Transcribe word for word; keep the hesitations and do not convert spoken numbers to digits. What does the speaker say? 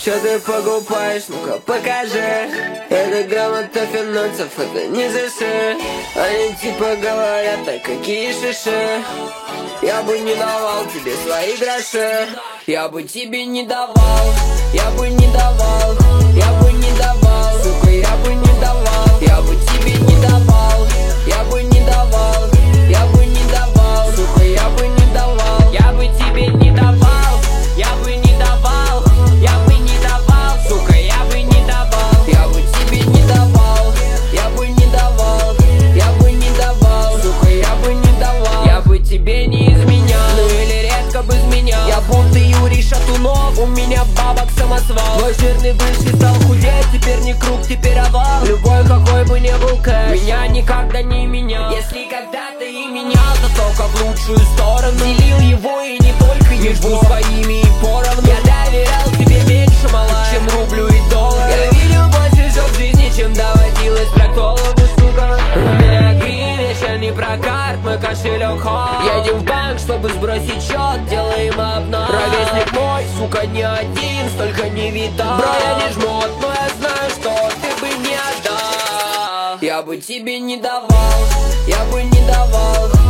Чё ты покупаешь, ну-ка покажи. Это грамота финансов, это не заши. Они типа говорят, так какие шиши. Я бы не давал тебе свои гроши. Я бы тебе не давал, я бы не давал, я бы не давал, сука, я бы не давал, я бы тебе не давал, я бы не давал, я бы не давал, сука, я бы не давал, я бы тебе не давал, я бы не давал, я бы не давал, сука, я бы не давал, я бы тебе не давал, я бы не давал, я бы не давал, сука, я бы не давал, я бы тебе не изменял, ну или редко бы изменял. Я будто Юрий Шатунов, у меня бабок самосвал. Мой жирный бывший стал худеть, теперь не круг, теперь овал. Любой какой бы не был кэш, меня никогда не менял. Если когда-то и менял, то только в лучшую сторону. Делил его и не только его, своими и поровну. Я доверял тебе меньше, мала, чем рублю и доллар. Я видел больше жёг в жизни, чем доводилось проктологу, сука. У меня гривен, а не прокат, мой кошелек ход. Едем в банк, чтобы сбросить счет, делаем обнос. Ровесник мой, сука, не один, столько не видал. Бро, я не жмот, но я знаю, что ты бы не отдал. Я бы тебе не давал, я бы не давал,